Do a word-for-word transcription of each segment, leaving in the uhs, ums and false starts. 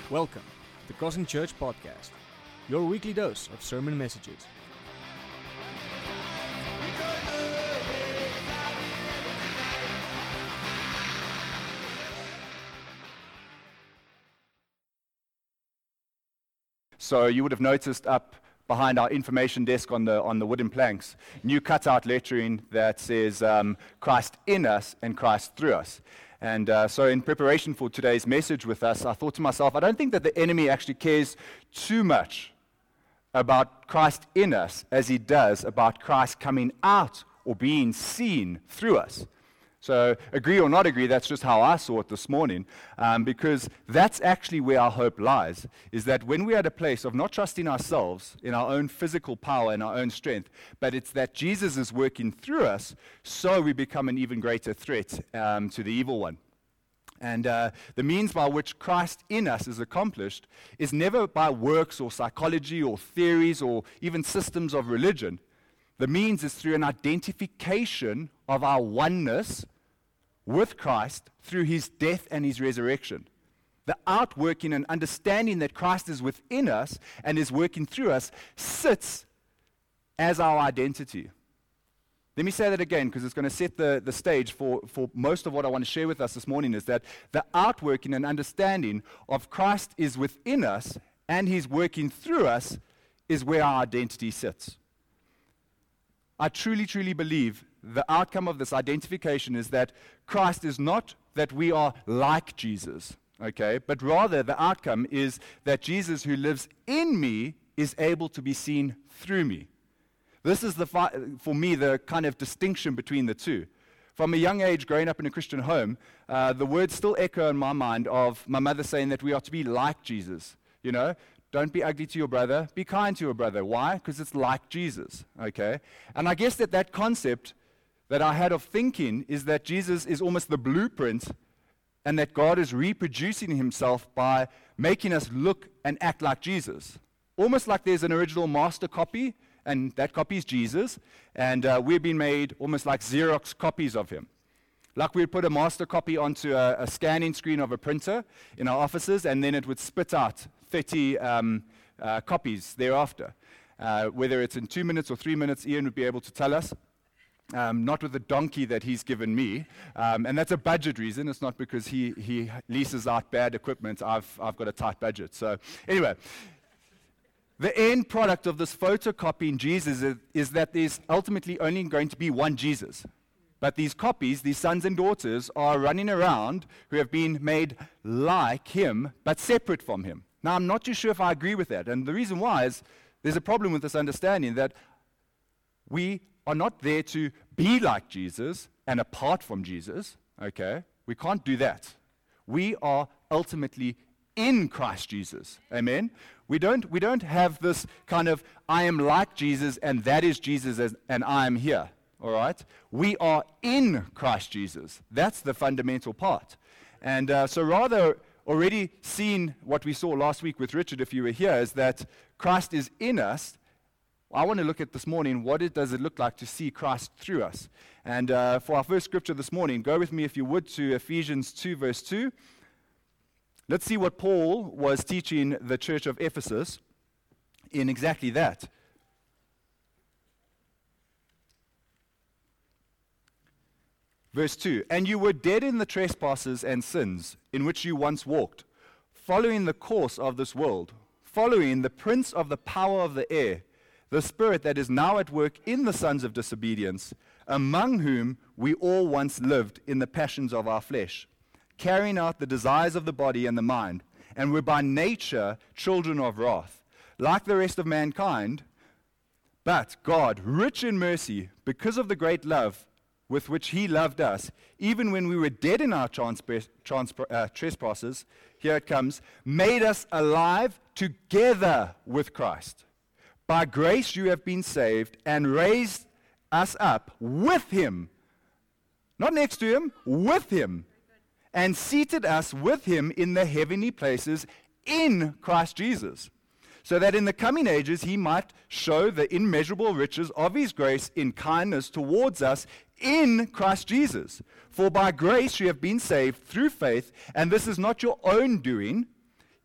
Welcome to the Crossing Church Podcast, your weekly dose of sermon messages. So you would have noticed up behind our information desk on the on the wooden planks, new cutout lettering that says um, Christ in us and Christ through us. And uh, so in preparation for today's message with us, I thought to myself, I don't think that the enemy actually cares too much about Christ in us as he does about Christ coming out or being seen through us. So agree or not agree, that's just how I saw it this morning, um, because that's actually where our hope lies, is that when we're at a place of not trusting ourselves in our own physical power and our own strength, but it's that Jesus is working through us, so we become an even greater threat um, to the evil one. And uh, the means by which Christ in us is accomplished is never by works or psychology or theories or even systems of religion. The means is through an identification of our oneness with Christ through his death and his resurrection. The outworking and understanding that Christ is within us and is working through us sits as our identity. Let me say that again because it's going to set the, the stage for, for most of what I want to share with us this morning, is that the outworking and understanding of Christ is within us and he's working through us is where our identity sits. I truly, truly believe the outcome of this identification is that Christ is not that we are like Jesus, okay, but rather the outcome is that Jesus who lives in me is able to be seen through me. This is, the fi- for me, the kind of distinction between the two. From a young age, growing up in a Christian home, uh, the words still echo in my mind of my mother saying that we are to be like Jesus, you know. Don't be ugly to your brother, be kind to your brother. Why? Because it's like Jesus, okay? And I guess that that concept that I had of thinking is that Jesus is almost the blueprint and that God is reproducing himself by making us look and act like Jesus. Almost like there's an original master copy, and that copy is Jesus, and uh, we've been made almost like Xerox copies of him. Like we'd put a master copy onto a, a scanning screen of a printer in our offices, and then it would spit out thirty um, uh, copies thereafter. Uh, whether it's in two minutes or three minutes, Ian would be able to tell us. Um, not with the donkey that he's given me. Um, and that's a budget reason. It's not because he, he leases out bad equipment. I've, I've got a tight budget. So anyway, the end product of this photocopying Jesus is, is that there's ultimately only going to be one Jesus. But these copies, these sons and daughters, are running around who have been made like him, but separate from him. Now, I'm not too sure if I agree with that. And the reason why is there's a problem with this understanding that we are not there to be like Jesus and apart from Jesus, okay? We can't do that. We are ultimately in Christ Jesus, amen? We don't, we don't have this kind of, I am like Jesus and that is Jesus as, and I am here. All right? We are in Christ Jesus. That's the fundamental part. And uh, so rather already seeing what we saw last week with Richard, if you were here, is that Christ is in us. I want to look at this morning, what it, does it look like to see Christ through us? And uh, for our first scripture this morning, go with me, if you would, to Ephesians two, verse two. Let's see what Paul was teaching the church of Ephesus in exactly that. Verse two, and you were dead in the trespasses and sins in which you once walked, following the course of this world, following the prince of the power of the air, the spirit that is now at work in the sons of disobedience, among whom we all once lived in the passions of our flesh, carrying out the desires of the body and the mind, and were by nature children of wrath, like the rest of mankind. But God, rich in mercy, because of the great love with which he loved us, even when we were dead in our transp- transp- uh, trespasses, here it comes, made us alive together with Christ. By grace you have been saved and raised us up with him, not next to him, with him, and seated us with him in the heavenly places in Christ Jesus, so that in the coming ages he might show the immeasurable riches of his grace in kindness towards us in Christ Jesus. For by grace you have been saved through faith, and this is not your own doing.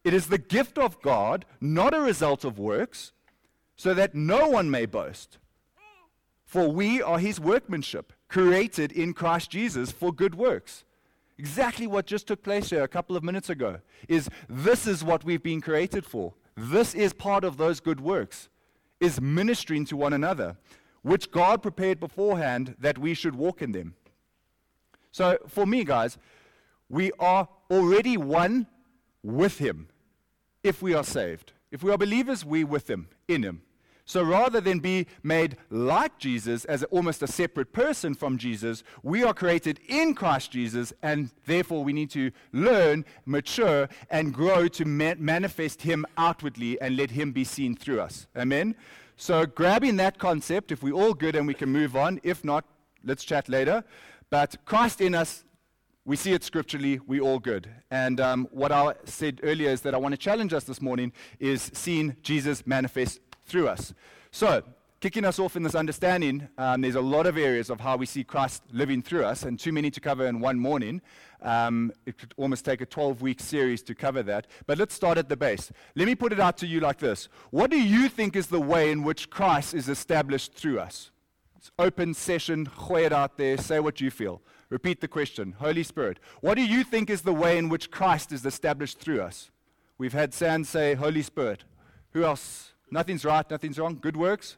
It is the gift of God, not a result of works, so that no one may boast. For we are his workmanship, created in Christ Jesus for good works. Exactly what just took place here a couple of minutes ago is this is what we've been created for. This is part of those good works, is ministering to one another, which God prepared beforehand that we should walk in them. So for me, guys, we are already one with him if we are saved. If we are believers, we with him, in him. So rather than be made like Jesus as almost a separate person from Jesus, we are created in Christ Jesus, and therefore we need to learn, mature, and grow to ma- manifest him outwardly and let him be seen through us. Amen? So grabbing that concept, if we're all good and we can move on, if not, let's chat later. But Christ in us, we see it scripturally, we're all good. And um, what I said earlier is that I want to challenge us this morning is seeing Jesus manifest through us. So, kicking us off in this understanding, um, there's a lot of areas of how we see Christ living through us, and too many to cover in one morning. Um, it could almost take a twelve-week series to cover that. But let's start at the base. Let me put it out to you like this. What do you think is the way in which Christ is established through us? It's open session, gooi it out there, say what you feel. Repeat the question. Holy Spirit, what do you think is the way in which Christ is established through us? We've had Sand say, Holy Spirit. Who else? Nothing's right, nothing's wrong. Good works?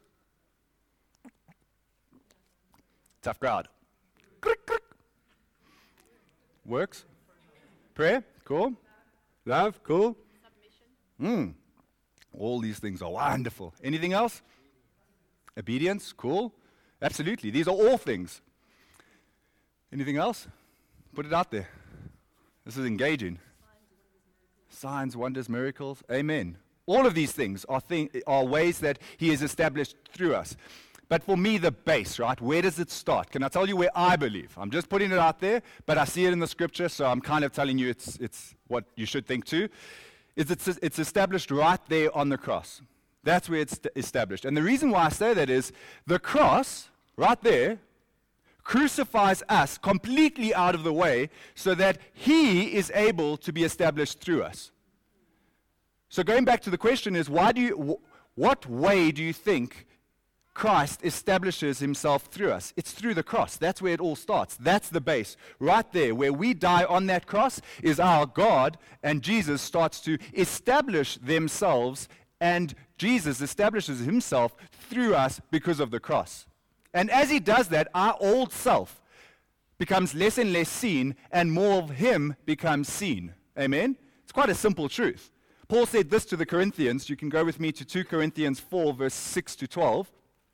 Tough crowd. Works? Prayer? Cool. Love? Cool. Mm. All these things are wonderful. Anything else? Obedience? Cool. Absolutely. These are all things. Anything else? Put it out there. This is engaging. Signs, wonders, miracles. Amen. All of these things are, thing, are ways that he is established through us. But for me, the base, right, where does it start? Can I tell you where I believe? I'm just putting it out there, but I see it in the scripture, so I'm kind of telling you it's, it's what you should think too. Is it's, it's established right there on the cross. That's where it's established. And the reason why I say that is the cross, right there, crucifies us completely out of the way so that he is able to be established through us. So going back to the question is, why do you, wh- what way do you think Christ establishes himself through us? It's through the cross. That's where it all starts. That's the base. Right there, where we die on that cross, is our God, and Jesus starts to establish themselves, and Jesus establishes himself through us because of the cross. And as he does that, our old self becomes less and less seen, and more of him becomes seen. Amen? It's quite a simple truth. Paul said this to the Corinthians. You can go with me to Second Corinthians four, verse six to twelve.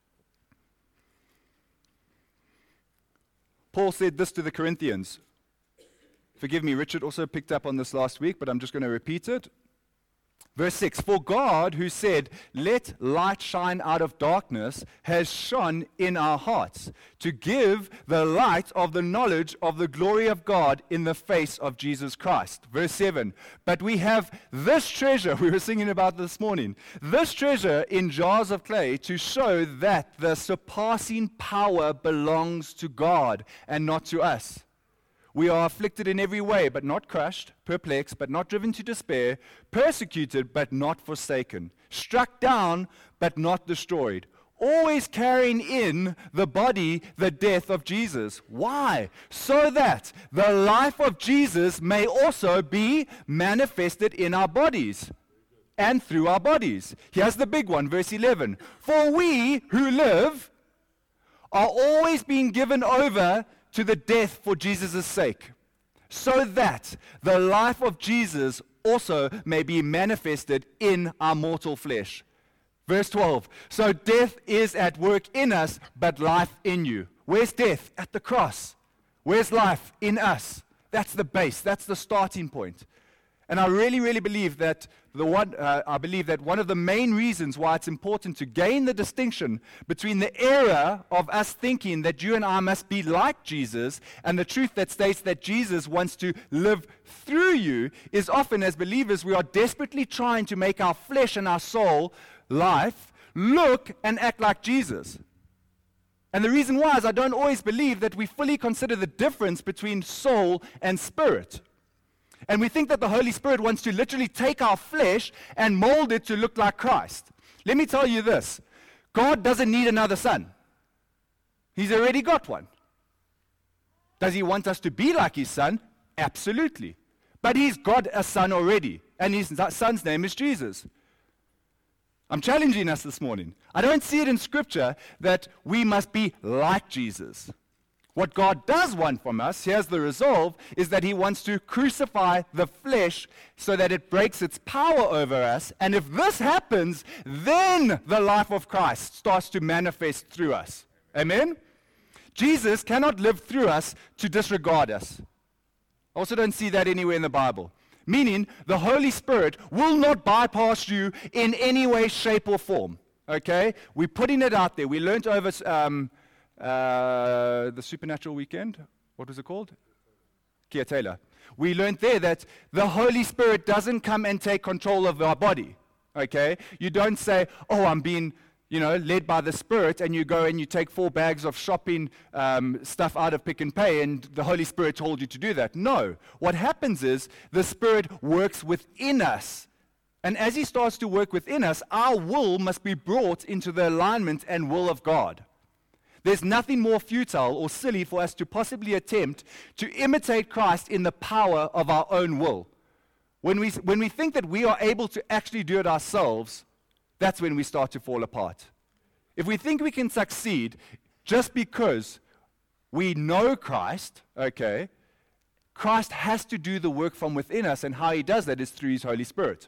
Paul said this to the Corinthians. Forgive me, Richard also picked up on this last week, but I'm just going to repeat it. Verse six, for God, who said, let light shine out of darkness, has shone in our hearts, to give the light of the knowledge of the glory of God in the face of Jesus Christ. Verse seven, but we have this treasure, we were singing about this morning, this treasure in jars of clay to show that the surpassing power belongs to God and not to us. We are afflicted in every way, but not crushed, perplexed, but not driven to despair, persecuted, but not forsaken, struck down, but not destroyed, always carrying in the body the death of Jesus. Why? So that the life of Jesus may also be manifested in our bodies and through our bodies. Here's the big one, verse eleven. For we who live are always being given over to the death for Jesus' sake, so that the life of Jesus also may be manifested in our mortal flesh. Verse twelve, so death is at work in us, but life in you. Where's death? At the cross. Where's life? In us. That's the base. That's the starting point. And I really, really believe that the one, uh, I believe that one of the main reasons why it's important to gain the distinction between the error of us thinking that you and I must be like Jesus and the truth that states that Jesus wants to live through you is often as believers we are desperately trying to make our flesh and our soul life look and act like Jesus. And the reason why is I don't always believe that we fully consider the difference between soul and spirit. And we think that the Holy Spirit wants to literally take our flesh and mold it to look like Christ. Let me tell you this. God doesn't need another son. He's already got one. Does he want us to be like his son? Absolutely. But he's got a son already. And his son's name is Jesus. I'm challenging us this morning. I don't see it in Scripture that we must be like Jesus. What God does want from us, here's the resolve, is that he wants to crucify the flesh so that it breaks its power over us. And if this happens, then the life of Christ starts to manifest through us. Amen? Jesus cannot live through us to disregard us. I also don't see that anywhere in the Bible. Meaning, the Holy Spirit will not bypass you in any way, shape, or form. Okay? We're putting it out there. We learned over um, uh, the Supernatural Weekend. What was it called? Kia Taylor. We learned there that the Holy Spirit doesn't come and take control of our body. Okay? You don't say, oh, I'm being... you know, led by the Spirit, and you go and you take four bags of shopping um, stuff out of Pick and Pay, and the Holy Spirit told you to do that. No. What happens is the Spirit works within us. And as he starts to work within us, our will must be brought into the alignment and will of God. There's nothing more futile or silly for us to possibly attempt to imitate Christ in the power of our own will. When we, when we think that we are able to actually do it ourselves, that's when we start to fall apart. If we think we can succeed just because we know Christ, okay, Christ has to do the work from within us, and how he does that is through his Holy Spirit.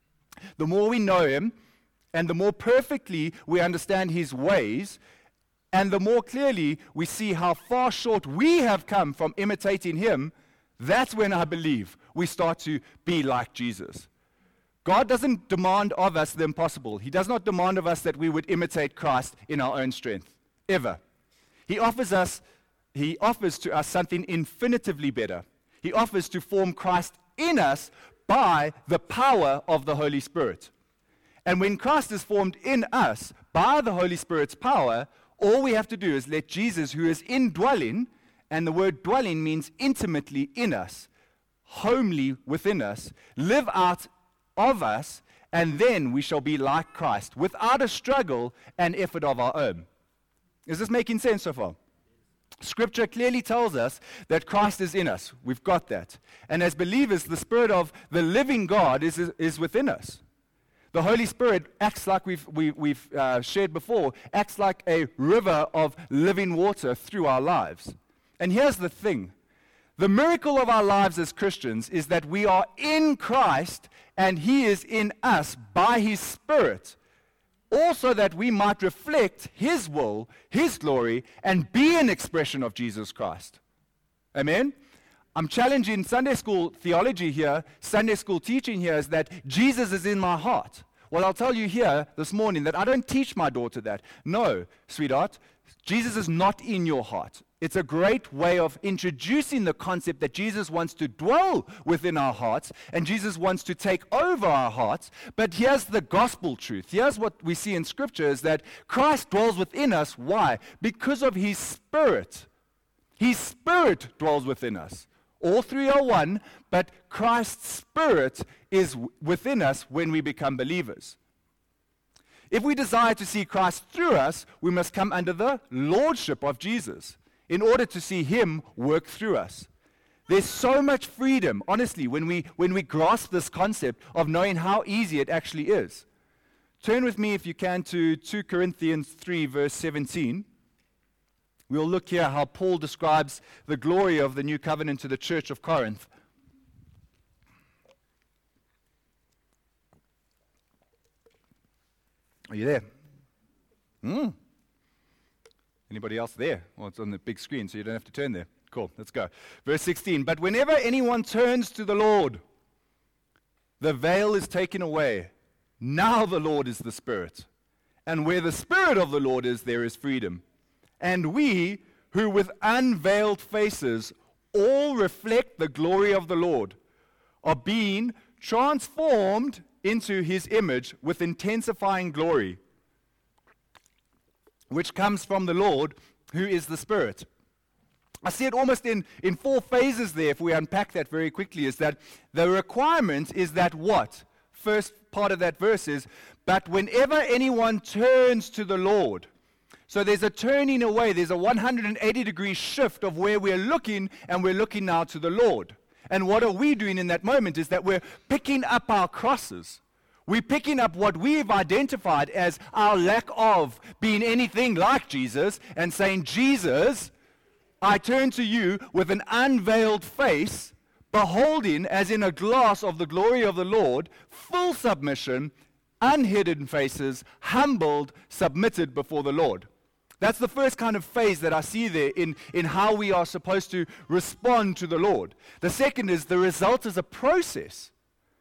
The more we know him, and the more perfectly we understand his ways, and the more clearly we see how far short we have come from imitating him, that's when I believe we start to be like Jesus. God doesn't demand of us the impossible. He does not demand of us that we would imitate Christ in our own strength, ever. He offers us, he offers to us something infinitively better. He offers to form Christ in us by the power of the Holy Spirit. And when Christ is formed in us by the Holy Spirit's power, all we have to do is let Jesus, who is indwelling, and the word dwelling means intimately in us, homely within us, live out of us, and then we shall be like Christ without a struggle and effort of our own. Is this making sense so far? Scripture clearly tells us that Christ is in us. We've got that. And as believers, the Spirit of the living God is, is, is within us. The Holy Spirit acts like we've, we, we've uh, shared before, acts like a river of living water through our lives. And here's the thing. The miracle of our lives as Christians is that we are in Christ and he is in us by his Spirit, also that we might reflect his will, his glory, and be an expression of Jesus Christ. Amen? I'm challenging Sunday school theology here, Sunday school teaching here, is that Jesus is in my heart. Well, I'll tell you here this morning that I don't teach my daughter that. No, sweetheart, Jesus is not in your heart. It's a great way of introducing the concept that Jesus wants to dwell within our hearts and Jesus wants to take over our hearts. But here's the gospel truth. Here's what we see in Scripture is that Christ dwells within us. Why? Because of his Spirit. His Spirit dwells within us. All three are one, but Christ's Spirit is within us when we become believers. If we desire to see Christ through us, we must come under the lordship of Jesus in order to see him work through us. There's so much freedom, honestly, when we, when we grasp this concept of knowing how easy it actually is. Turn with me, if you can, to Second Corinthians three, verse seventeen. We'll look here how Paul describes the glory of the new covenant to the church of Corinth. Are you there? Hmm. Anybody else there? Well, it's on the big screen, so you don't have to turn there. Cool, let's go. Verse sixteen, but whenever anyone turns to the Lord, the veil is taken away. Now the Lord is the Spirit. And where the Spirit of the Lord is, there is freedom. And we, who with unveiled faces all reflect the glory of the Lord, are being transformed into his image with intensifying glory, which comes from the Lord, who is the Spirit. I see it almost in, in four phases there, if we unpack that very quickly, is that the requirement is that what? First part of that verse is, but whenever anyone turns to the Lord. So there's a turning away, there's a one hundred eighty degree shift of where we're looking, and we're looking now to the Lord. And what are we doing in that moment is that we're picking up our crosses. We're picking up what we've identified as our lack of being anything like Jesus and saying, Jesus, I turn to you with an unveiled face, beholding as in a glass of the glory of the Lord, full submission, unhidden faces, humbled, submitted before the Lord. That's the first kind of phase that I see there in, in how we are supposed to respond to the Lord. The second is the result is a process.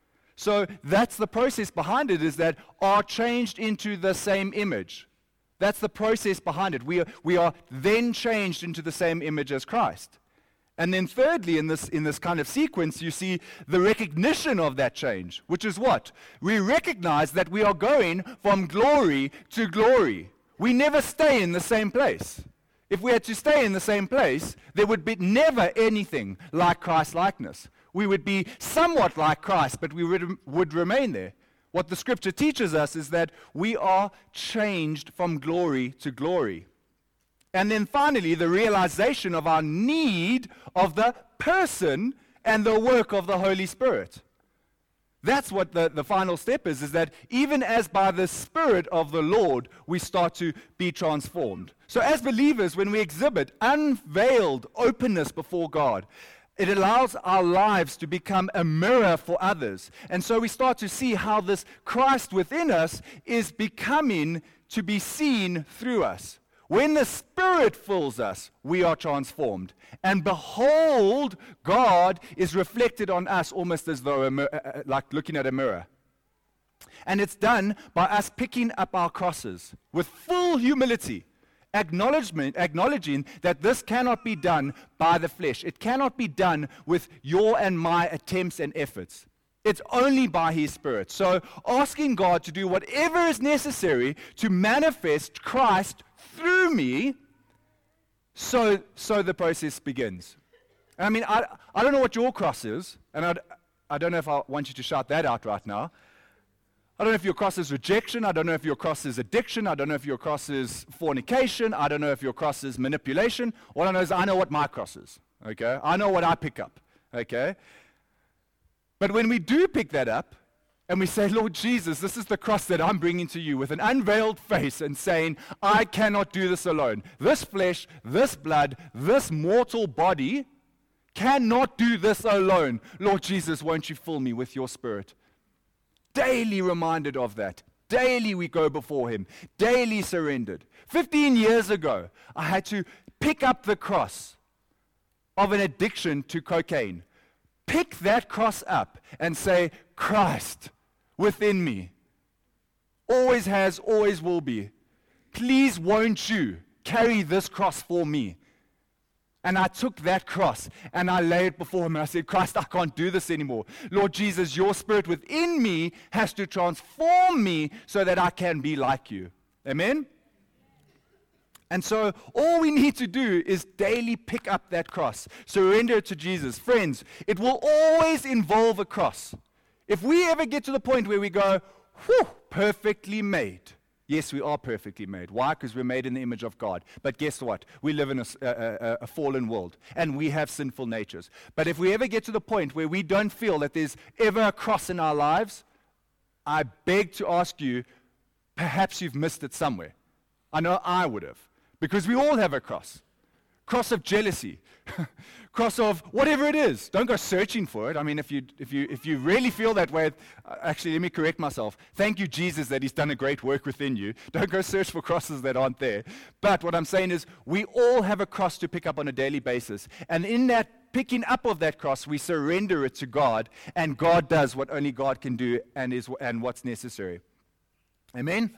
So that's the process behind it, is that are changed into the same image. That's the process behind it. We are, we are then changed into the same image as Christ. And then thirdly, in this, in this kind of sequence, you see the recognition of that change, which is what? We recognize that we are going from glory to glory. We never stay in the same place. If we had to stay in the same place, there would be never anything like Christ-likeness. We would be somewhat like Christ, but we would, would remain there. What the Scripture teaches us is that we are changed from glory to glory. And then finally, the realization of our need of the person and the work of the Holy Spirit. That's what the, the final step is, is that even as by the Spirit of the Lord, we start to be transformed. So as believers, when we exhibit unveiled openness before God, it allows our lives to become a mirror for others. And so we start to see how this Christ within us is becoming to be seen through us. When the Spirit fills us, we are transformed. And behold, God is reflected on us almost as though, a mir- uh, like looking at a mirror. And it's done by us picking up our crosses with full humility, acknowledgement, acknowledging that this cannot be done by the flesh. It cannot be done with your and my attempts and efforts. It's only by His Spirit. So asking God to do whatever is necessary to manifest Christ through me, so so the process begins. And I mean, I, I don't know what your cross is, and I'd, I don't know if I want you to shout that out right now. I don't know if your cross is rejection. I don't know if your cross is addiction. I don't know if your cross is fornication. I don't know if your cross is manipulation. All I know is I know what my cross is, okay? I know what I pick up, okay? But when we do pick that up, and we say, Lord Jesus, this is the cross that I'm bringing to you with an unveiled face and saying, I cannot do this alone. This flesh, this blood, this mortal body cannot do this alone. Lord Jesus, won't you fill me with your Spirit? Daily reminded of that. Daily we go before Him. Daily surrendered. Fifteen years ago, I had to pick up the cross of an addiction to cocaine. Pick that cross up and say, Christ within me, always has, always will be. Please won't you carry this cross for me? And I took that cross and I laid it before Him and I said, Christ, I can't do this anymore. Lord Jesus, your Spirit within me has to transform me so that I can be like you. Amen? And so all we need to do is daily pick up that cross, surrender it to Jesus. Friends, it will always involve a cross. If we ever get to the point where we go, whew, perfectly made. Yes, we are perfectly made. Why? Because we're made in the image of God. But guess what? We live in a, a, a fallen world, and we have sinful natures. But if we ever get to the point where we don't feel that there's ever a cross in our lives, I beg to ask you, perhaps you've missed it somewhere. I know I would have. Because we all have a cross. Cross of jealousy. Cross of whatever it is. Don't go searching for it. I mean, if you if you if you really feel that way, uh, actually, let me correct myself. Thank you, Jesus, that He's done a great work within you. Don't go search for crosses that aren't there. But what I'm saying is, we all have a cross to pick up on a daily basis. And in that picking up of that cross, we surrender it to God, and God does what only God can do and is and what's necessary. Amen?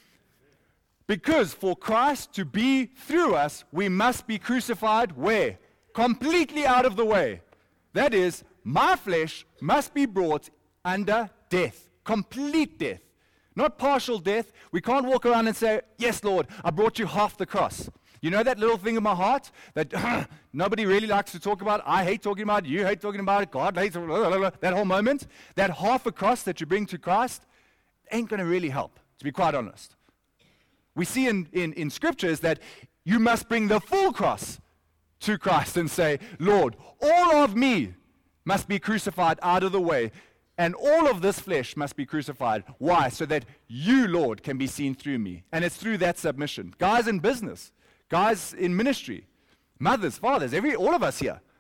Because for Christ to be through us, we must be crucified where? Completely out of the way. That is, my flesh must be brought under death. Complete death. Not partial death. We can't walk around and say, yes, Lord, I brought you half the cross. You know that little thing in my heart that nobody really likes to talk about? I hate talking about it. You hate talking about it. God hates blah, blah, blah, that whole moment. That half a cross that you bring to Christ ain't going to really help, to be quite honest. We see in, in, in scriptures that you must bring the full cross to Christ and say, Lord, all of me must be crucified out of the way, and all of this flesh must be crucified. Why? So that you, Lord, can be seen through me. And it's through that submission. Guys in business, guys in ministry, mothers, fathers, every all of us here.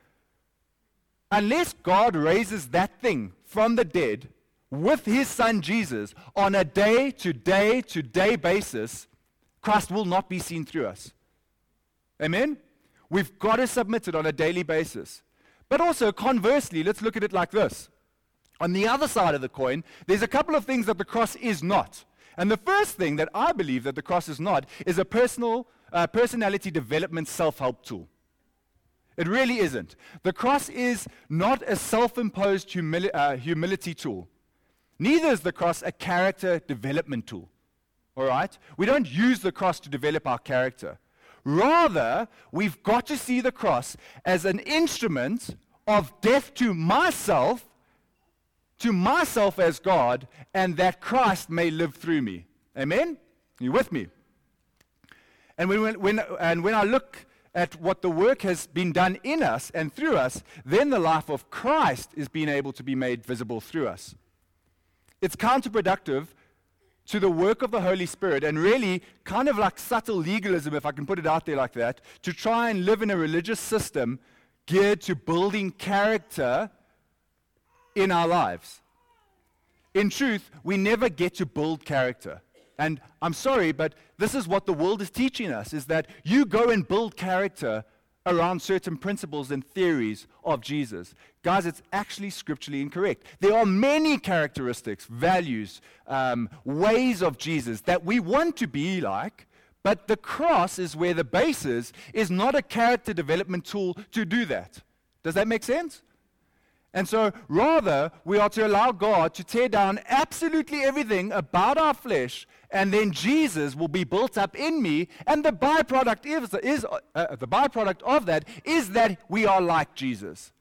Unless God raises that thing from the dead with his son Jesus on a day-to-day to day basis, Christ will not be seen through us. Amen? We've got to submit it on a daily basis. But also, conversely, let's look at it like this. On the other side of the coin, there's a couple of things that the cross is not. And the first thing that I believe that the cross is not is a personal uh, personality development self-help tool. It really isn't. The cross is not a self-imposed humili- uh, humility tool. Neither is the cross a character development tool. All right? We don't use the cross to develop our character. Rather, we've got to see the cross as an instrument of death to myself, to myself as God, and that Christ may live through me. Amen? Are you with me? And when, when, and when I look at what the work has been done in us and through us, then the life of Christ is being able to be made visible through us. It's counterproductive to the work of the Holy Spirit, and really kind of like subtle legalism, if I can put it out there like that, to try and live in a religious system geared to building character in our lives. In truth, we never get to build character. And I'm sorry, but this is what the world is teaching us, is that you go and build character around certain principles and theories of Jesus. Guys, it's actually scripturally incorrect. There are many characteristics, values, um, ways of Jesus that we want to be like, but the cross is where the base is, is not a character development tool to do that. Does that make sense? And so, rather, we are to allow God to tear down absolutely everything about our flesh, and then Jesus will be built up in me, and the byproduct is, is uh, the byproduct of that is that we are like Jesus.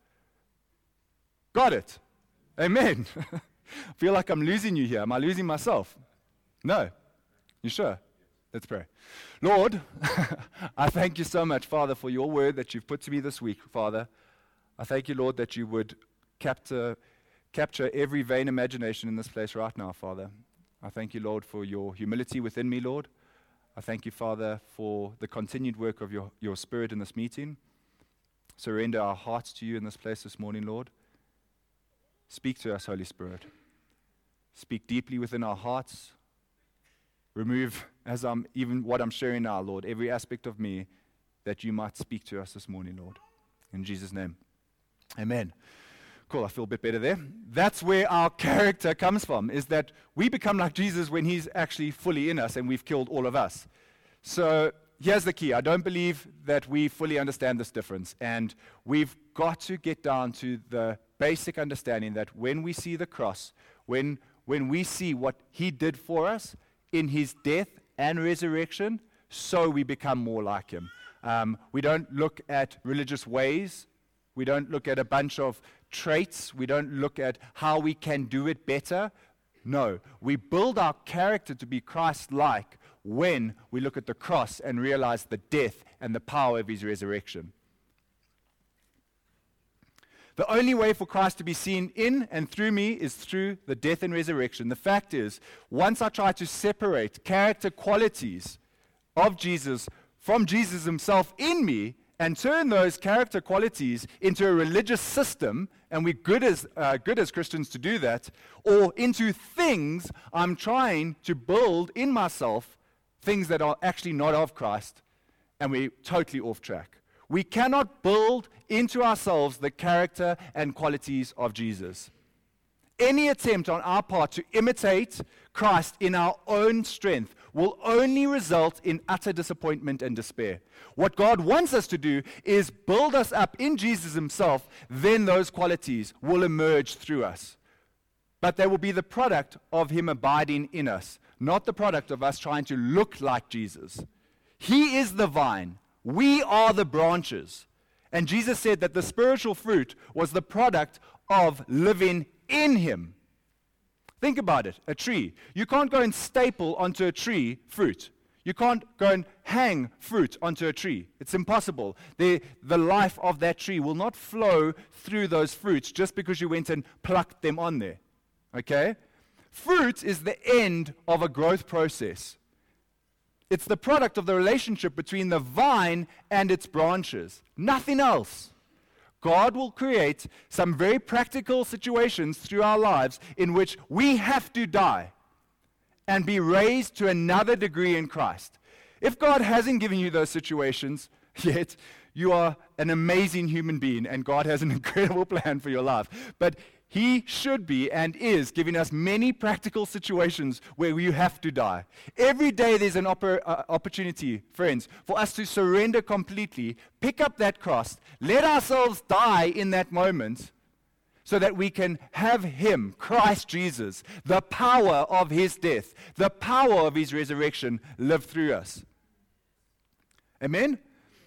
Got it? Amen. I feel like I'm losing you here. Am I losing myself? No. You sure? Let's pray. Lord, I thank you so much, Father, for your word that you've put to me this week, Father. I thank you, Lord, that you would capture, capture every vain imagination in this place right now, Father. I thank you, Lord, for your humility within me, Lord. I thank you, Father, for the continued work of your, your Spirit in this meeting. Surrender our hearts to you in this place this morning, Lord. Speak to us, Holy Spirit. Speak deeply within our hearts. Remove, as I'm even what I'm sharing now, Lord, every aspect of me that you might speak to us this morning, Lord. In Jesus' name. Amen. Cool, I feel a bit better there. That's where our character comes from, is that we become like Jesus when he's actually fully in us and we've killed all of us. So here's the key. I don't believe that we fully understand this difference. And we've got to get down to the basic understanding that when we see the cross, when, when we see what he did for us in his death and resurrection, so we become more like him. Um, we don't look at religious ways. We don't look at a bunch of traits. We don't look at how we can do it better. No, we build our character to be Christ-like when we look at the cross and realize the death and the power of his resurrection. The only way for Christ to be seen in and through me is through the death and resurrection. The fact is, once I try to separate character qualities of Jesus from Jesus himself in me and turn those character qualities into a religious system, and we're good as, uh, good as Christians to do that, or into things I'm trying to build in myself, things that are actually not of Christ, and we're totally off track. We cannot build into ourselves the character and qualities of Jesus. Any attempt on our part to imitate Christ in our own strength will only result in utter disappointment and despair. What God wants us to do is build us up in Jesus himself, then those qualities will emerge through us. But they will be the product of him abiding in us, not the product of us trying to look like Jesus. He is the vine. We are the branches. And Jesus said that the spiritual fruit was the product of living in him. Think about it, a tree. You can't go and staple onto a tree fruit. You can't go and hang fruit onto a tree. It's impossible. The, the life of that tree will not flow through those fruits just because you went and plucked them on there. Okay? Fruit is the end of a growth process. It's the product of the relationship between the vine and its branches. Nothing else. God will create some very practical situations through our lives in which we have to die and be raised to another degree in Christ. If God hasn't given you those situations yet, you are an amazing human being and God has an incredible plan for your life. But he should be and is giving us many practical situations where you have to die. Every day there's an oppor- uh, opportunity, friends, for us to surrender completely, pick up that cross, let ourselves die in that moment so that we can have him, Christ Jesus, the power of his death, the power of his resurrection live through us. Amen?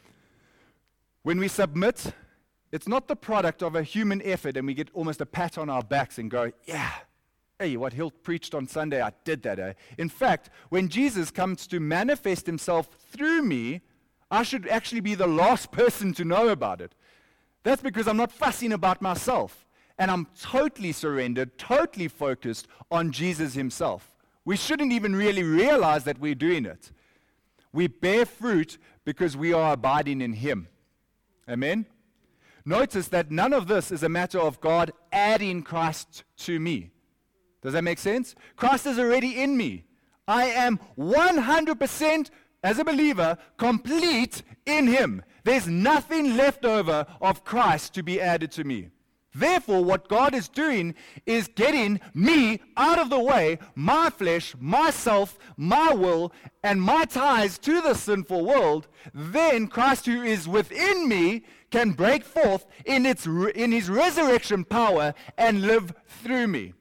When we submit, it's not the product of a human effort and we get almost a pat on our backs and go, yeah, hey, what Hill preached on Sunday, I did that. Eh? In fact, when Jesus comes to manifest himself through me, I should actually be the last person to know about it. That's because I'm not fussing about myself and I'm totally surrendered, totally focused on Jesus himself. We shouldn't even really realize that we're doing it. We bear fruit because we are abiding in him. Amen? Notice that none of this is a matter of God adding Christ to me. Does that make sense? Christ is already in me. I am one hundred percent, as a believer, complete in him. There's nothing left over of Christ to be added to me. Therefore, what God is doing is getting me out of the way, my flesh, myself, my will, and my ties to the sinful world. Then Christ who is within me can break forth in, its, in his resurrection power and live through me.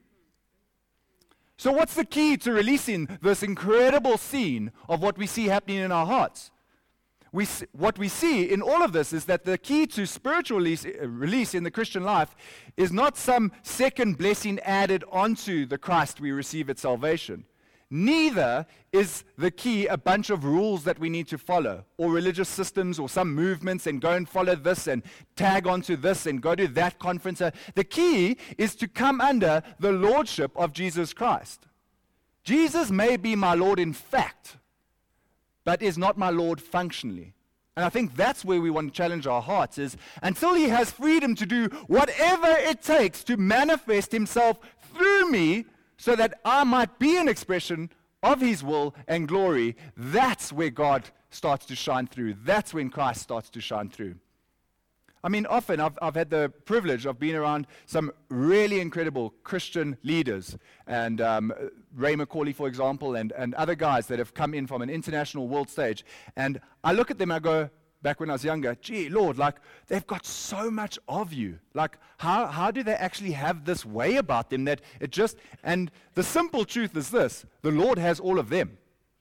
So what's the key to releasing this incredible scene of what we see happening in our hearts? We, what we see in all of this is that the key to spiritual release, uh, release in the Christian life is not some second blessing added onto the Christ we receive at salvation. Neither is the key a bunch of rules that we need to follow, or religious systems, or some movements, and go and follow this, and tag onto this, and go to that conference. Uh, the key is to come under the lordship of Jesus Christ. Jesus may be my Lord in fact, but is not my Lord functionally. And I think that's where we want to challenge our hearts, is until he has freedom to do whatever it takes to manifest himself through me so that I might be an expression of his will and glory, that's where God starts to shine through. That's when Christ starts to shine through. I mean, often I've, I've had the privilege of being around some really incredible Christian leaders, and um, Ray McCauley, for example, and, and other guys that have come in from an international world stage. And I look at them and I go, back when I was younger, gee, Lord, like, they've got so much of you. Like, how, how do they actually have this way about them that it just, and the simple truth is this, the Lord has all of them.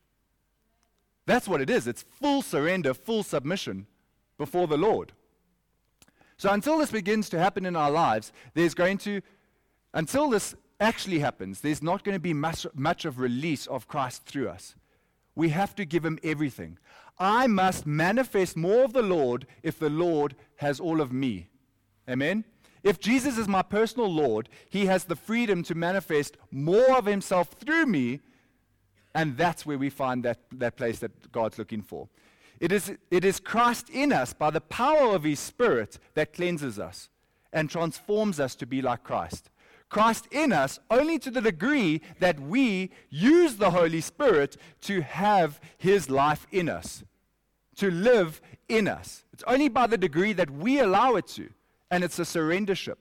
That's what it is. It's full surrender, full submission before the Lord. So until this begins to happen in our lives, there's going to, until this actually happens, there's not going to be much, much of release of Christ through us. We have to give him everything. I must manifest more of the Lord if the Lord has all of me. Amen? If Jesus is my personal Lord, he has the freedom to manifest more of himself through me, and that's where we find that, that place that God's looking for. It is, it is Christ in us by the power of his Spirit that cleanses us and transforms us to be like Christ. Christ in us only to the degree that we use the Holy Spirit to have his life in us, to live in us. It's only by the degree that we allow it to, and it's a surrendership.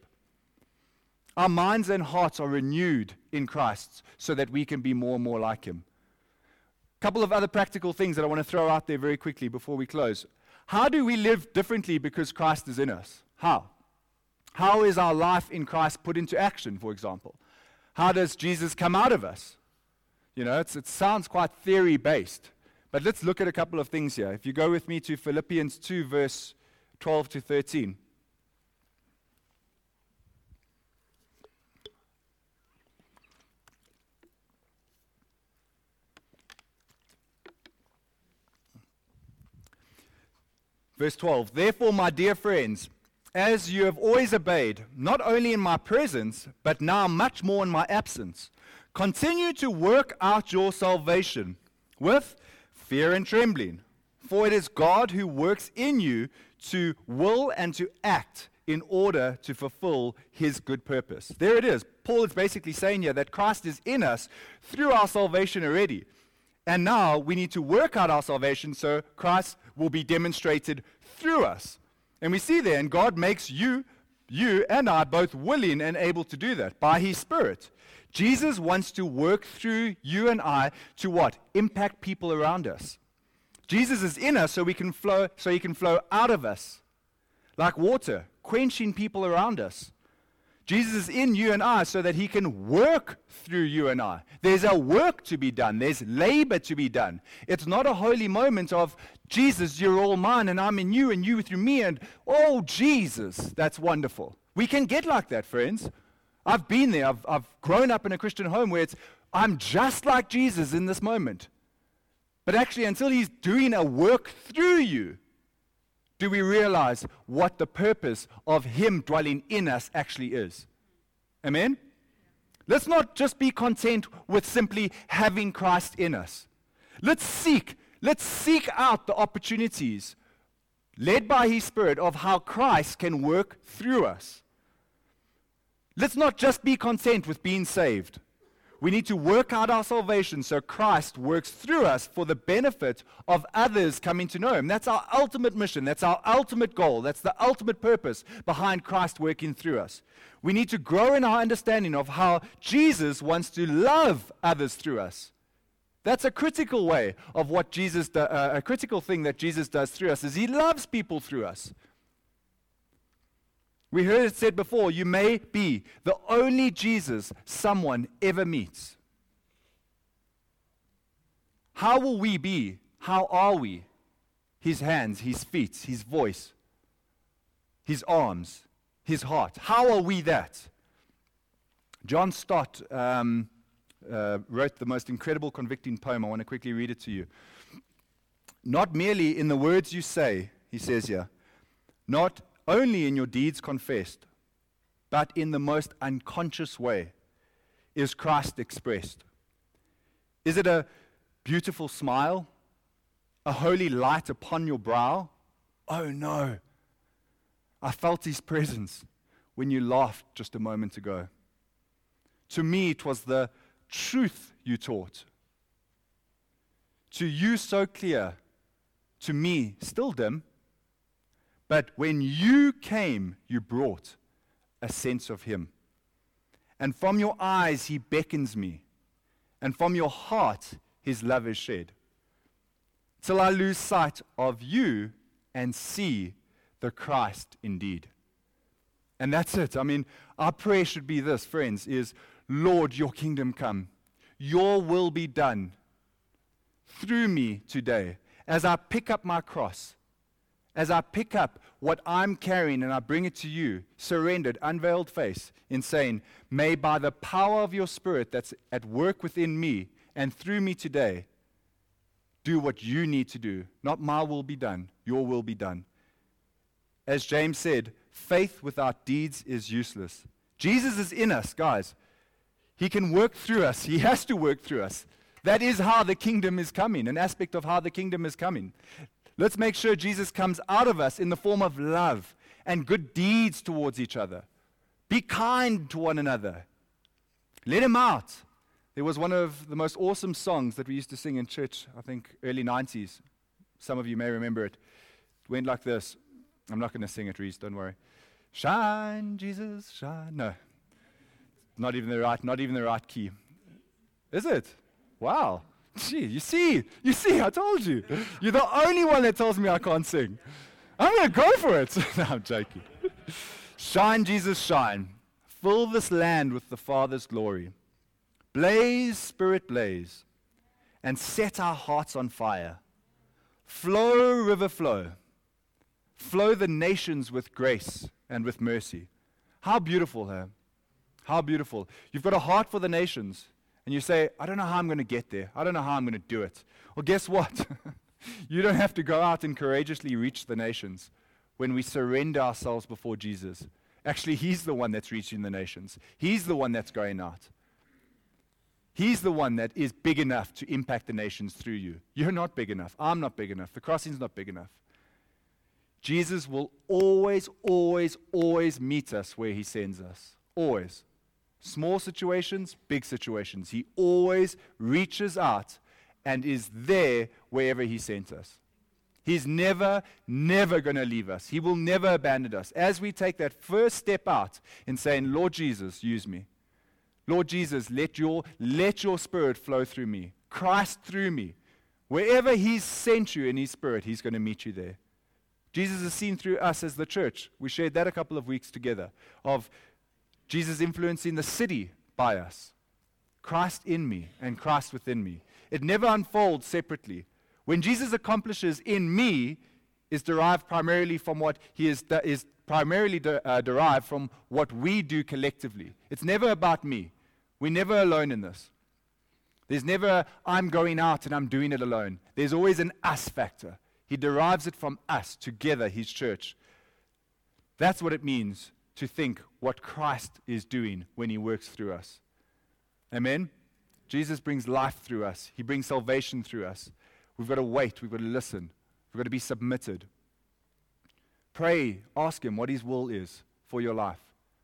Our minds and hearts are renewed in Christ so that we can be more and more like him. A couple of other practical things that I want to throw out there very quickly before we close. How do we live differently because Christ is in us? How? How is our life in Christ put into action, for example? How does Jesus come out of us? You know, it's, it sounds quite theory-based, But let's look at a couple of things here. If you go with me to Philippians two, verse twelve to thirteen. Verse twelve, therefore, my dear friends, as you have always obeyed, not only in my presence, but now much more in my absence, continue to work out your salvation with fear and trembling. For it is God who works in you to will and to act in order to fulfill his good purpose. There it is. Paul is basically saying here that Christ is in us through our salvation already. And now we need to work out our salvation so Christ will be demonstrated through us. And we see there, and God makes you, you and I both willing and able to do that by his Spirit. Jesus wants to work through you and I to what? Impact people around us. Jesus is in us so we can flow, so he can flow out of us like water, quenching people around us. Jesus is in you and I so that he can work through you and I. There's a work to be done. There's labor to be done. It's not a holy moment of, Jesus, you're all mine, and I'm in you, and you through me, and, oh, Jesus, that's wonderful. We can get like that, friends. I've been there. I've, I've grown up in a Christian home where it's, I'm just like Jesus in this moment. But actually, until he's doing a work through you, do we realize what the purpose of him dwelling in us actually is? Amen? Let's not just be content with simply having Christ in us. Let's seek, let's seek out the opportunities led by his Spirit of how Christ can work through us. Let's not just be content with being saved. We need to work out our salvation so Christ works through us for the benefit of others coming to know him. That's our ultimate mission. That's our ultimate goal. That's the ultimate purpose behind Christ working through us. We need to grow in our understanding of how Jesus wants to love others through us. That's a critical way of what Jesus, do, uh, a critical thing that Jesus does through us is he loves people through us. We heard it said before, you may be the only Jesus someone ever meets. How will we be? How are we? His hands, his feet, his voice, his arms, his heart. How are we that? John Stott um, uh, wrote the most incredible convicting poem. I want to quickly read it to you. Not merely in the words you say, he says here, not only in your deeds confessed, but in the most unconscious way is Christ expressed. Is it a beautiful smile? A holy light upon your brow? Oh no, I felt his presence when you laughed just a moment ago. To me it was the truth you taught. To you so clear, to me still dim, but when you came, you brought a sense of him. And from your eyes he beckons me, and from your heart his love is shed, till I lose sight of you and see the Christ indeed. And that's it. I mean, our prayer should be this, friends, is, Lord, your kingdom come. Your will be done through me today as I pick up my cross. As I pick up what I'm carrying and I bring it to you, surrendered, unveiled face, in saying, may by the power of your Spirit that's at work within me and through me today, do what you need to do. Not my will be done, your will be done. As James said, faith without deeds is useless. Jesus is in us, guys. He can work through us. He has to work through us. That is how the kingdom is coming, an aspect of how the kingdom is coming. Let's make sure Jesus comes out of us in the form of love and good deeds towards each other. Be kind to one another. Let him out. There was one of the most awesome songs that we used to sing in church, I think early nineties. Some of you may remember it. It went like this. I'm not going to sing it, Reese, don't worry. Shine, Jesus, shine. No, not even the right, not even the right key. Is it? Wow. Gee, you see, you see, I told you. You're the only one that tells me I can't sing. I'm going to go for it. No, I'm joking. Shine, Jesus, shine. Fill this land with the Father's glory. Blaze, Spirit, blaze. and set our hearts on fire. Flow, river, flow. Flow the nations with grace and with mercy. How beautiful, huh? How beautiful. You've got a heart for the nations, and you say, I don't know how I'm going to get there. I don't know how I'm going to do it. Well, guess what? You don't have to go out and courageously reach the nations when we surrender ourselves before Jesus. Actually, He's the one that's reaching the nations. He's the one that's going out. He's the one that is big enough to impact the nations through you. You're not big enough. I'm not big enough. The crossing's not big enough. Jesus will always, always, always meet us where He sends us. Always. Small situations, big situations. He always reaches out and is there wherever He sent us. He's never, never going to leave us. He will never abandon us. As we take that first step out in saying, Lord Jesus, use me. Lord Jesus, let your, let your Spirit flow through me. Christ through me. Wherever He's sent you in His Spirit, He's going to meet you there. Jesus is seen through us as the church. We shared that a couple of weeks together, of Jesus influencing the city by us. Christ in me and Christ within me. It never unfolds separately. When Jesus accomplishes in me is derived primarily from what He is, de- is primarily de- uh, derived from what we do collectively. It's never about me. We're never alone in this. There's never a, I'm going out and I'm doing it alone. There's always an us factor. He derives it from us together, His church. That's what it means to think what Christ is doing when He works through us. Amen? Jesus brings life through us. He brings salvation through us. We've got to wait. We've got to listen. We've got to be submitted. Pray. Ask Him what His will is for your life.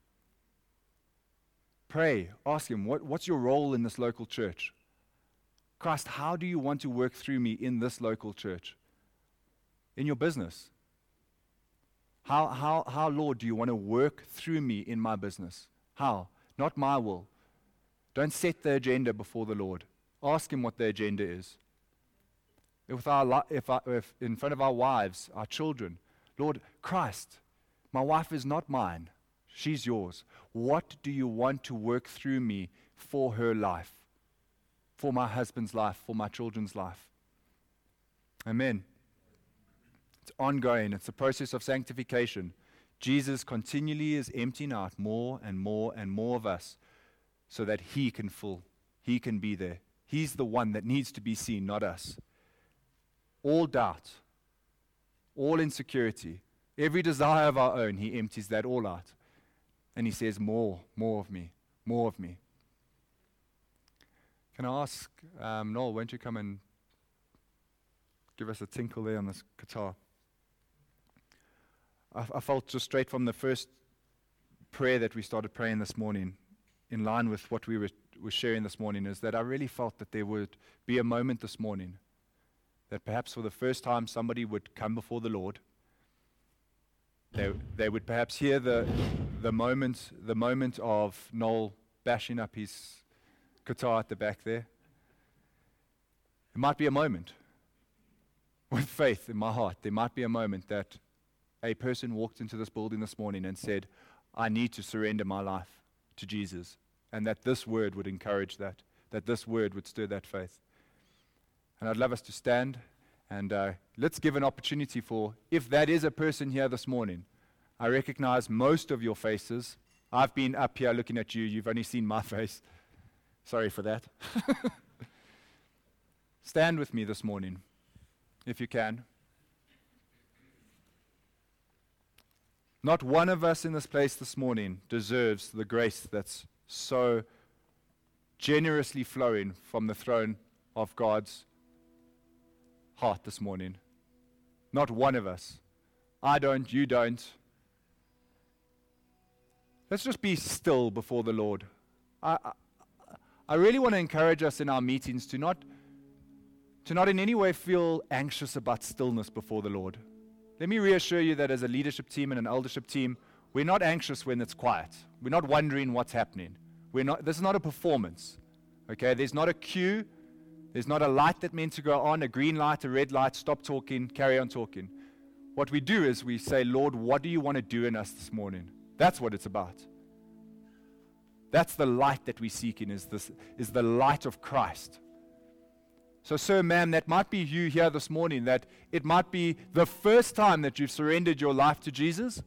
Pray. Ask Him, what, what's your role in this local church? Christ, how do you want to work through me in this local church? In your business? How, how, how, Lord, do you want to work through me in my business? How? Not my will. Don't set the agenda before the Lord. Ask Him what the agenda is. If, our li- if, our, if in front of our wives, our children, Lord, Christ, my wife is not mine. She's yours. What do you want to work through me for her life? For my husband's life, for my children's life? Amen. It's ongoing. It's a process of sanctification. Jesus continually is emptying out more and more and more of us so that He can fill. He can be there. He's the one that needs to be seen, not us. All doubt, all insecurity, every desire of our own, He empties that all out. And He says, more, more of me, more of me. Can I ask, um, Noel, won't you come and give us a tinkle there on this guitar? I, I felt just straight from the first prayer that we started praying this morning, in line with what we were, were sharing this morning, is that I really felt that there would be a moment this morning that perhaps for the first time somebody would come before the Lord. They, they would perhaps hear the, the, moment, the moment of Noel bashing up his guitar at the back there. It might be a moment. With faith in my heart, there might be a moment that a person walked into this building this morning and said, I need to surrender my life to Jesus. And that this word would encourage that, that this word would stir that faith. And I'd love us to stand and uh, let's give an opportunity for, if that is a person here this morning, I recognize most of your faces. I've been up here looking at you. You've only seen my face. Sorry for that. Stand with me this morning, if you can. Not one of us in this place this morning deserves the grace that's so generously flowing from the throne of God's heart this morning. Not one of us. I don't, you don't. Let's just be still before the Lord. I, I, I really want to encourage us in our meetings to not, to not in any way feel anxious about stillness before the Lord. Let me reassure you that as a leadership team and an eldership team, we're not anxious when it's quiet. We're not wondering what's happening. We're not. This is not a performance. Okay? There's not a cue. There's not a light that meant to go on, a green light, a red light, stop talking, carry on talking. What we do is we say, Lord, what do you want to do in us this morning? That's what it's about. That's the light that we seek in, is, this, is the light of Christ. So, sir, ma'am, that might be you here this morning, that it might be the first time that you've surrendered your life to Jesus.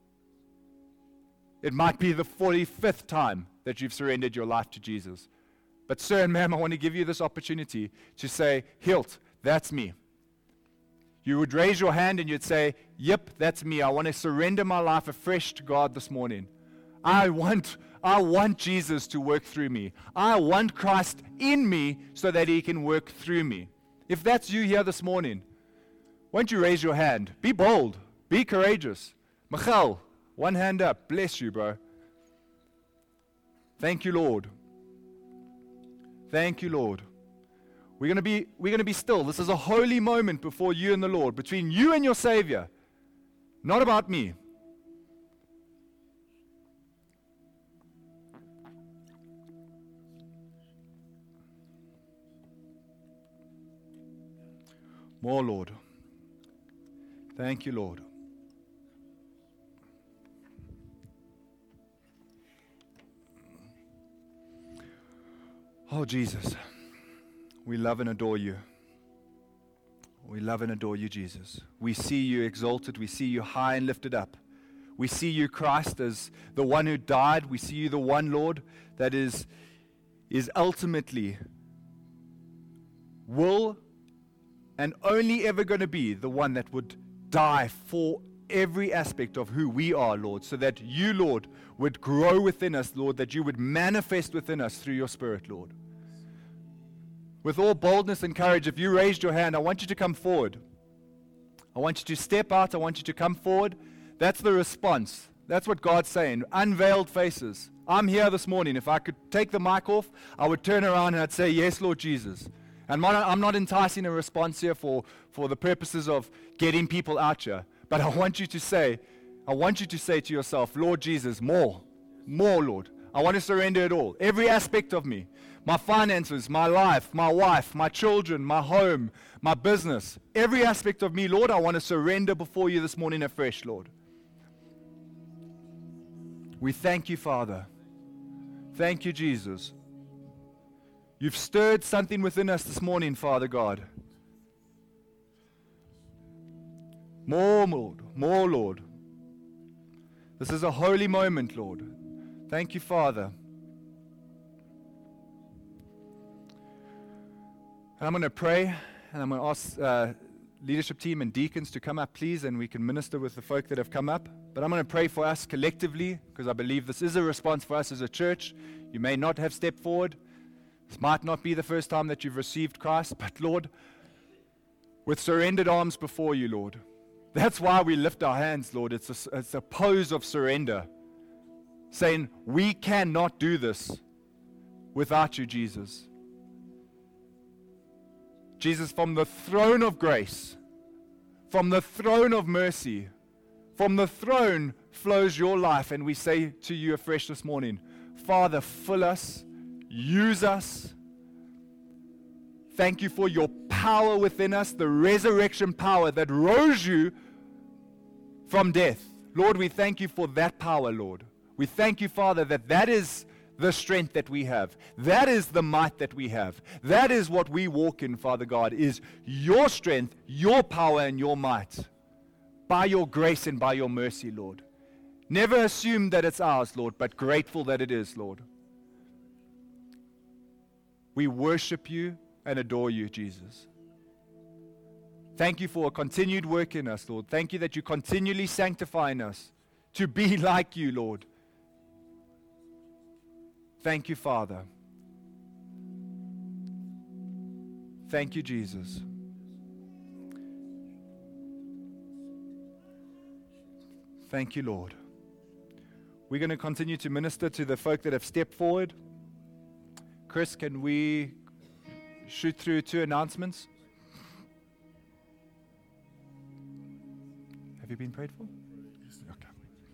It might be the forty-fifth time that you've surrendered your life to Jesus. But, sir and ma'am, I want to give you this opportunity to say, Hilt, that's me. You would raise your hand and you'd say, yep, that's me. I want to surrender my life afresh to God this morning. I want, I want Jesus to work through me. I want Christ in me so that he can work through me. If that's you here this morning, won't you raise your hand? Be bold. Be courageous. Michal, one hand up. Bless you, bro. Thank you, Lord. Thank you, Lord. We're going to be we're going to be still. This is a holy moment before you and the Lord, between you and your Savior. Not about me. More, Lord. Thank you, Lord. Oh, Jesus. We love and adore you. We love and adore you, Jesus. We see you exalted. We see you high and lifted up. We see you, Christ, as the one who died. We see you, the one, Lord, that is, is ultimately will and only ever going to be the one that would die for every aspect of who we are, Lord, so that you, Lord, would grow within us, Lord, that you would manifest within us through your Spirit, Lord. With all boldness and courage, if you raised your hand, I want you to come forward. I want you to step out. I want you to come forward. That's the response. That's what God's saying. Unveiled faces. I'm here this morning. If I could take the mic off, I would turn around and I'd say, yes, Lord Jesus. And I'm not enticing a response here for, for the purposes of getting people out here. But I want you to say, I want you to say to yourself, Lord Jesus, more. More, Lord. I want to surrender it all. Every aspect of me. My finances, my life, my wife, my children, my home, my business. Every aspect of me, Lord, I want to surrender before you this morning afresh, Lord. We thank you, Father. Thank you, Jesus. You've stirred something within us this morning, Father God. More, Lord. More, Lord. This is a holy moment, Lord. Thank you, Father. And I'm going to pray, and I'm going to ask uh, leadership team and deacons to come up, please, and we can minister with the folk that have come up. But I'm going to pray for us collectively, because I believe this is a response for us as a church. You may not have stepped forward. This might not be the first time that you've received Christ, but Lord, with surrendered arms before you, Lord. That's why we lift our hands, Lord. It's a, it's a pose of surrender, saying, we cannot do this without you, Jesus. Jesus, from the throne of grace, from the throne of mercy, from the throne flows your life, and we say to you afresh this morning, Father, fill us, use us. Thank you for your power within us, the resurrection power that rose you from death. Lord, we thank you for that power, Lord. We thank you, Father, that that is the strength that we have. That is the might that we have. That is what we walk in, Father God, is your strength, your power, and your might. By your grace and by your mercy, Lord. Never assume that it's ours, Lord, but grateful that it is, Lord. We worship you and adore you, Jesus. Thank you for a continued work in us, Lord. Thank you that you continually sanctifying us to be like you, Lord. Thank you, Father. Thank you, Jesus. Thank you, Lord. We're going to continue to minister to the folk that have stepped forward. Chris, can we shoot through two announcements? Have you been prayed for? Okay.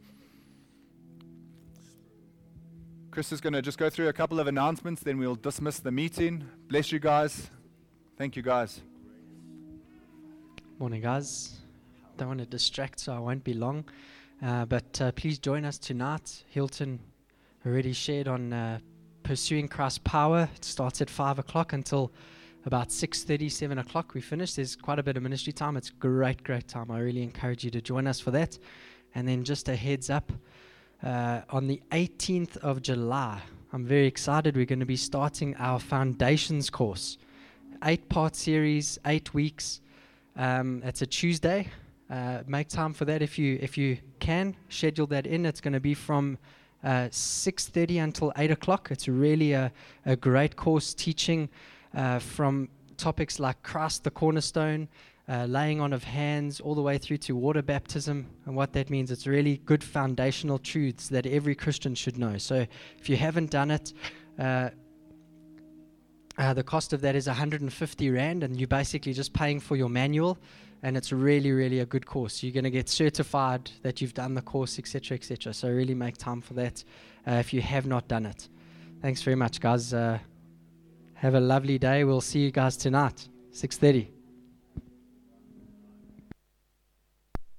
Chris is going to just go through a couple of announcements, then we'll dismiss the meeting. Bless you guys. Thank you, guys. Morning, guys. Don't want to distract, so I won't be long. Uh, but uh, please join us tonight. Hilton already shared on uh, Pursuing Christ's Power. It starts at five o'clock until about six thirty, seven o'clock we finish. There's quite a bit of ministry time. It's great, great time. I really encourage you to join us for that. And then just a heads up, uh, on the eighteenth of July, I'm very excited. We're going to be starting our Foundations course. Eight-part series, eight weeks. Um, it's a Tuesday. Uh, make time for that if you if you can. Schedule that in. It's going to be from uh, six thirty until eight o'clock. It's really a, a great course teaching uh, from topics like Christ the cornerstone, uh, laying on of hands, all the way through to water baptism. And what that means, it's really good foundational truths that every Christian should know. So if you haven't done it, uh, uh, the cost of that is one hundred fifty rand, and you're basically just paying for your manual. And it's really, really a good course. You're going to get certified that you've done the course, et cetera, et cetera. So really make time for that uh, if you have not done it. Thanks very much, guys. Uh, have a lovely day. We'll see you guys tonight, six thirty.